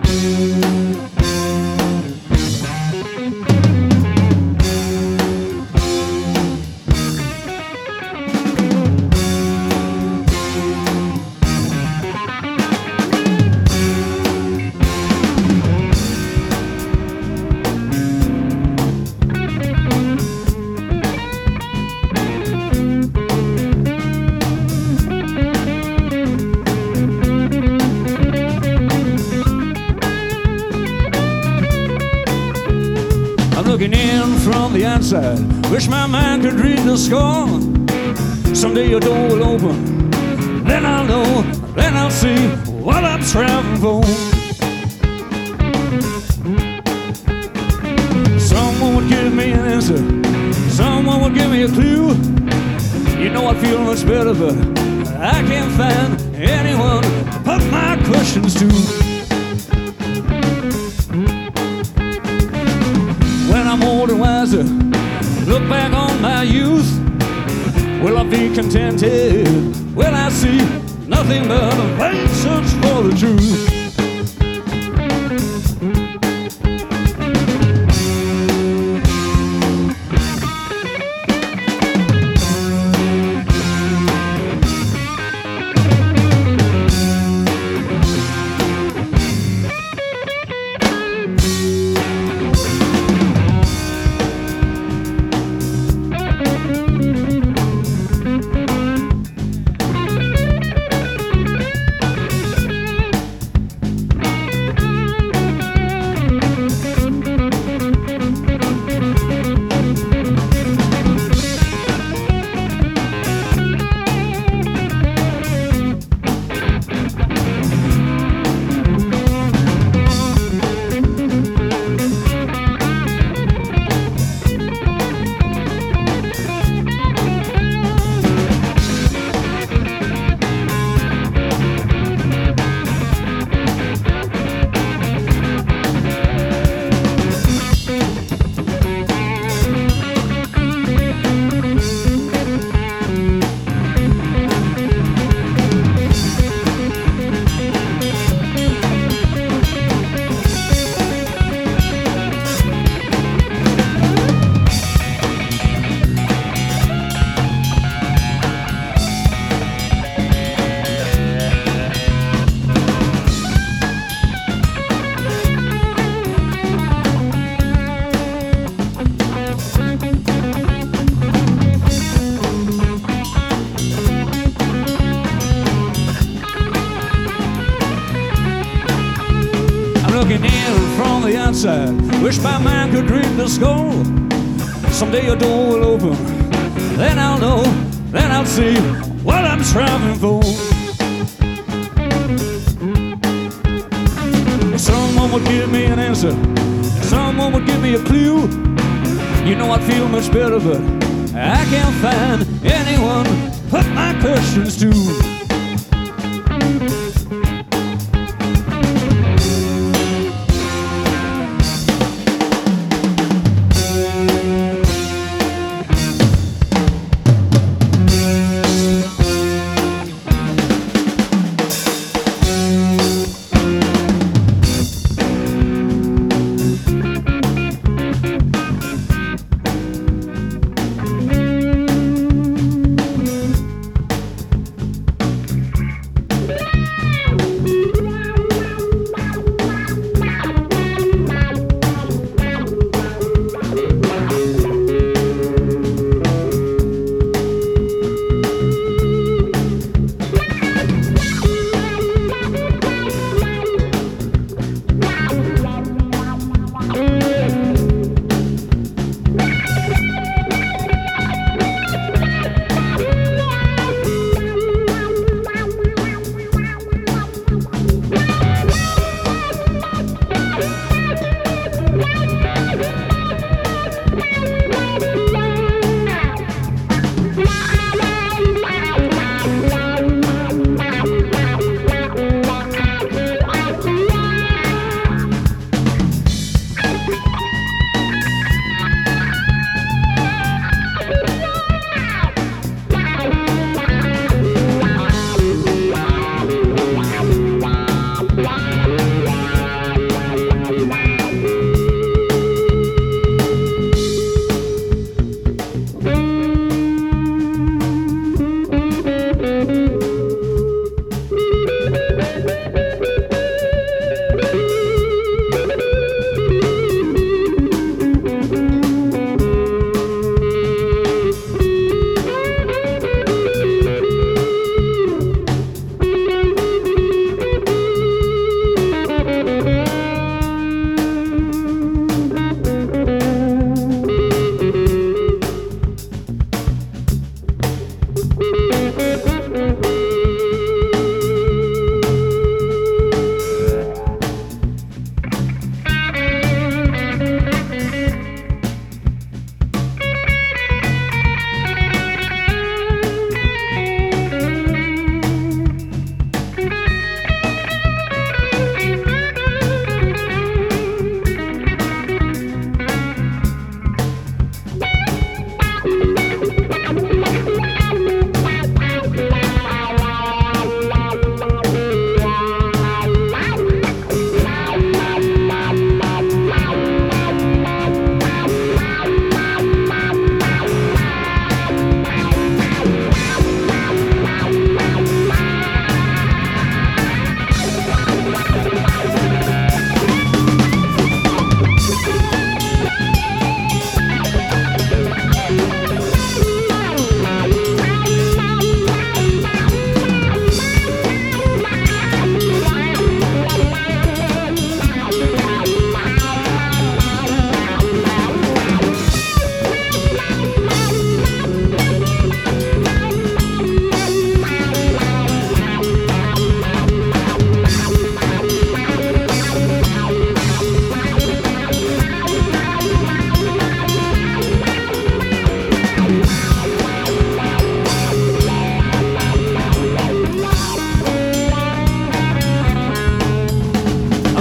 Looking in from the outside, wish my mind could read the score. Someday your door will open, then I'll know, then I'll see what I'm traveling for. Someone would give me an answer, someone would give me a clue. You know I'd feel much better, but I can't find anyone to put my questions to. When I'm older and wiser, look back on my youth. Will I be contented? Will I see nothing but a vain search for the truth? Looking in from the outside, wish my mind could read the score. Someday your door will open, then I'll know, then I'll see what I'm striving for. Someone would give me an answer, someone would give me a clue. You know I'd feel much better, but I can't find anyone to put my questions to.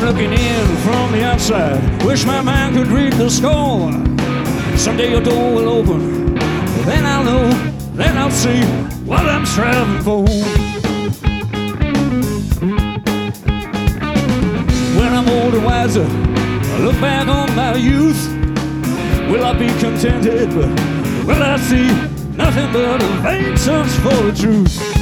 looking in from the outside. Wish my mind could read the score. Someday your door will open, then I'll know, then I'll see what I'm striving for. When I'm older, wiser, I look back on my youth. Will I be contented? Will I see nothing but a vain search for the truth?